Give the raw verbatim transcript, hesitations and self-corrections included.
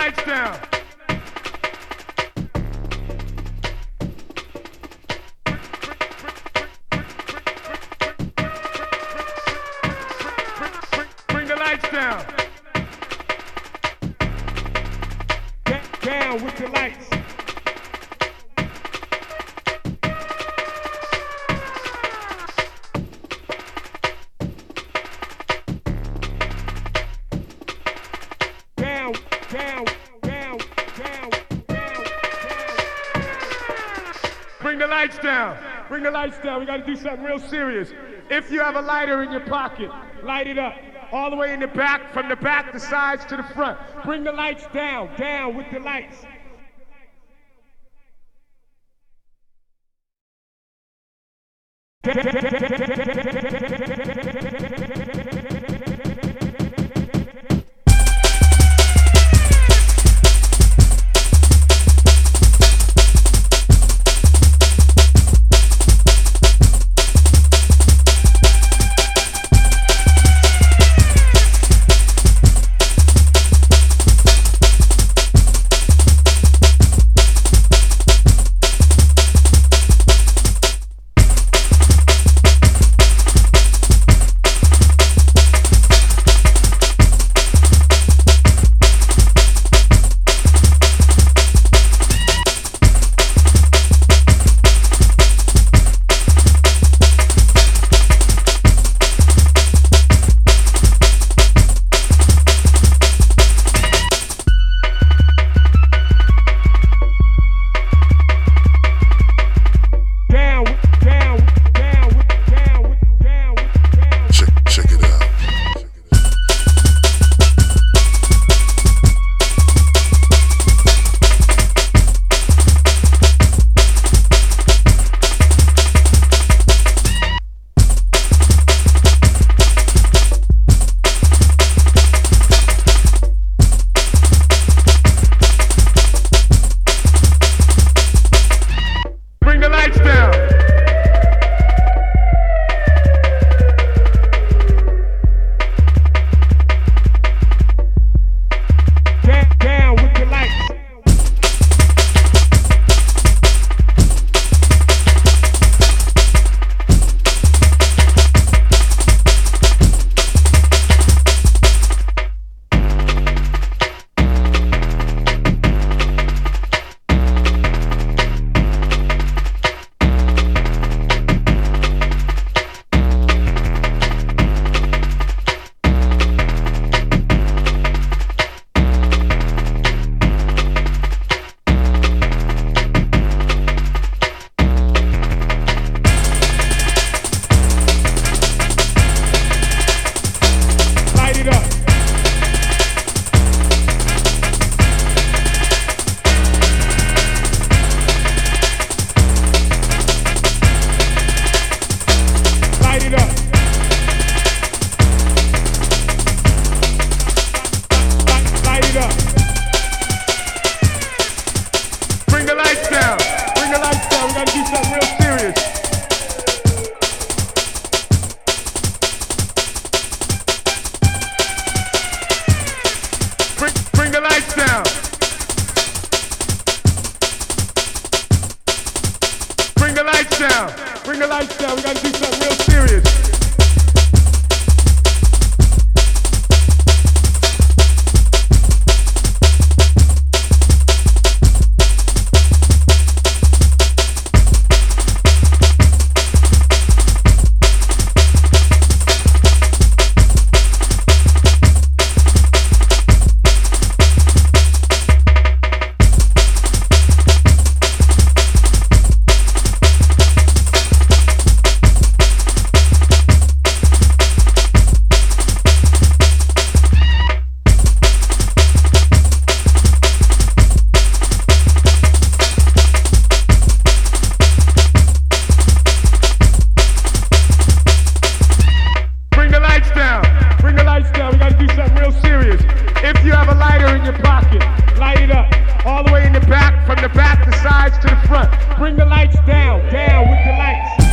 lights down. Bring the lights down. Get down with the lights. Down, down, down, down, down. Bring the lights down. Bring the lights down. We got to do something real serious. If you have a lighter in your pocket, light it up. All the way in the back, from the back, the sides to the front. Bring the lights down, down with the lights. Bring the lights down. We got to do something real serious. If you have a lighter in your pocket, light it up. All the way in the back, from the back, the sides to the front. Bring the lights down, down with the lights.